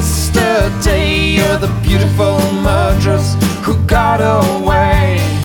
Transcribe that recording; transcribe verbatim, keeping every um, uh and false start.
yesterday. You're the beautiful murderess who got away.